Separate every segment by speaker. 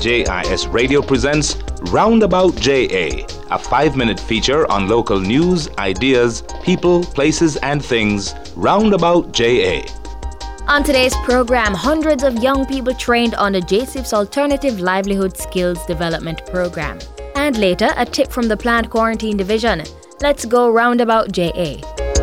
Speaker 1: JIS Radio presents Roundabout JA, a 5-minute feature on local news, ideas, people, places, and things. Roundabout JA.
Speaker 2: On today's program, hundreds of young people trained on the JSIF's Alternative Livelihood Skills Development Program. And later, a tip from the Planned Quarantine Division. Let's go Roundabout JA.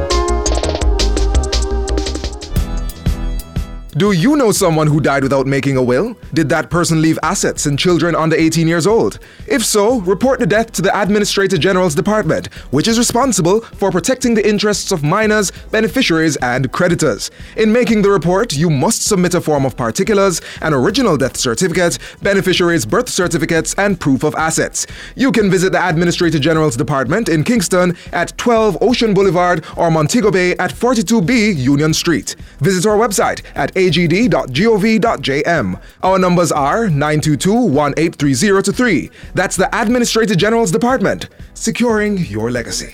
Speaker 3: Do you know someone who died without making a will? Did that person leave assets and children under 18 years old? If so, report the death to the Administrator General's Department, which is responsible for protecting the interests of minors, beneficiaries, and creditors. In making the report, you must submit a form of particulars, an original death certificate, beneficiaries' birth certificates, and proof of assets. You can visit the Administrator General's Department in Kingston at 12 Ocean Boulevard or Montego Bay at 42B Union Street. Visit our website at agd.gov.jm. Our numbers are 922-1830-3. That's the Administrator General's Department, securing your legacy.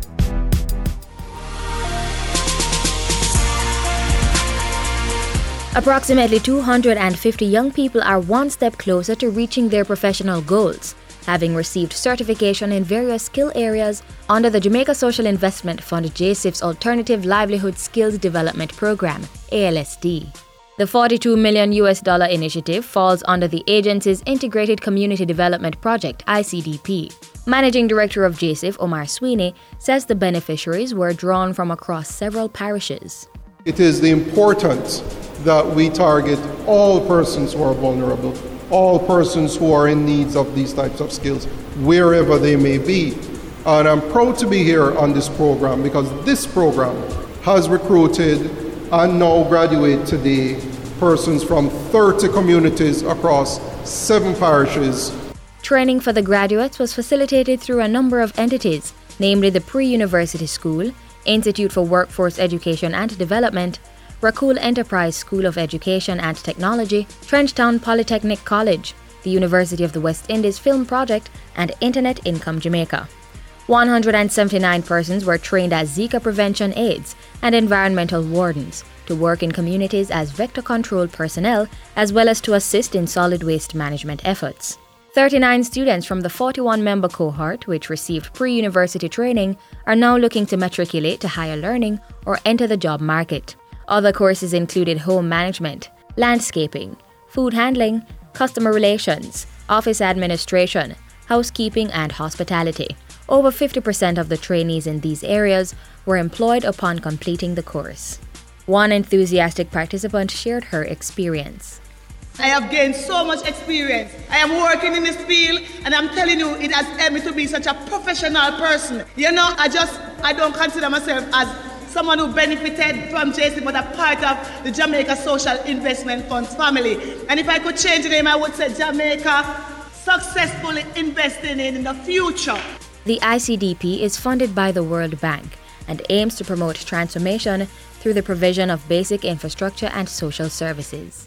Speaker 2: Approximately 250 young people are one step closer to reaching their professional goals, having received certification in various skill areas under the Jamaica Social Investment Fund JSIF's Alternative Livelihood Skills Development Program, ALSD. The $42 million initiative falls under the agency's Integrated Community Development Project, ICDP. Managing Director of JSIF, Omar Sweeney, says the beneficiaries were drawn from across several parishes.
Speaker 4: It is the importance that we target all persons who are vulnerable, all persons who are in need of these types of skills, wherever they may be. And I'm proud to be here on this program because this program has recruited and now graduate today persons from 30 communities across 7 parishes.
Speaker 2: Training for the graduates was facilitated through a number of entities, namely the Pre-University School, Institute for Workforce Education and Development, Rakul Enterprise School of Education and Technology, Trenchtown Polytechnic College, the University of the West Indies Film Project, and Internet Income Jamaica. 179 persons were trained as Zika prevention aides and environmental wardens to work in communities as vector control personnel, as well as to assist in solid waste management efforts. 39 students from the 41-member cohort, which received pre-university training, are now looking to matriculate to higher learning or enter the job market. Other courses included home management, landscaping, food handling, customer relations, office administration, housekeeping, and hospitality. Over 50% of the trainees in these areas were employed upon completing the course. One enthusiastic participant shared her experience.
Speaker 5: I have gained so much experience. I am working in this field and I'm telling you, it has helped me to be such a professional person. You know, I don't consider myself as someone who benefited from JSIF, but a part of the Jamaica Social Investment Fund's family. And if I could change the name, I would say Jamaica successfully investing in the future.
Speaker 2: The ICDP is funded by the World Bank and aims to promote transformation through the provision of basic infrastructure and social services.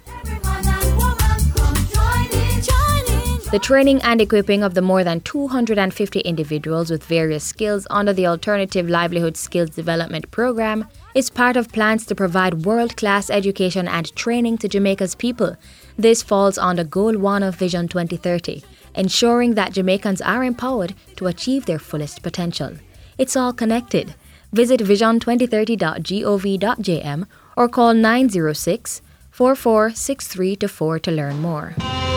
Speaker 2: The training and equipping of the more than 250 individuals with various skills under the Alternative Livelihood Skills Development Program is part of plans to provide world-class education and training to Jamaica's people. This falls under Goal 1 of Vision 2030, ensuring that Jamaicans are empowered to achieve their fullest potential. It's all connected. Visit vision2030.gov.jm or call 906-446324 to learn more.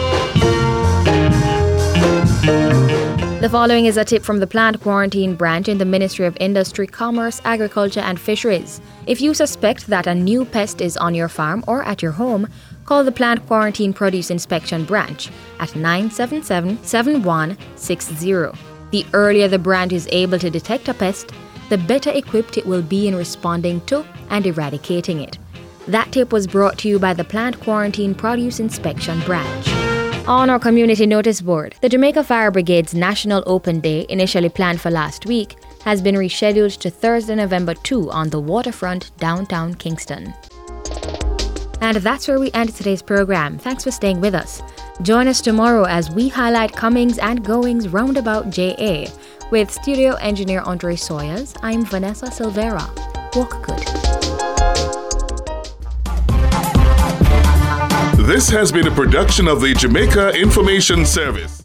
Speaker 2: The following is a tip from the Planned Quarantine Branch in the Ministry of Industry, Commerce, Agriculture and Fisheries. If you suspect that a new pest is on your farm or at your home, call the Planned Quarantine Produce Inspection Branch at 977-7160. The earlier the branch is able to detect a pest, the better equipped it will be in responding to and eradicating it. That tip was brought to you by the Planned Quarantine Produce Inspection Branch. On our community notice board, the Jamaica Fire Brigade's National Open Day, initially planned for last week, has been rescheduled to Thursday, November 2 on the waterfront, downtown Kingston. And that's where we end today's program. Thanks for staying with us. Join us tomorrow as we highlight comings and goings roundabout JA. With studio engineer Andre Sawyers, I'm Vanessa Silvera. Walk good.
Speaker 6: This has been a production of the Jamaica Information Service.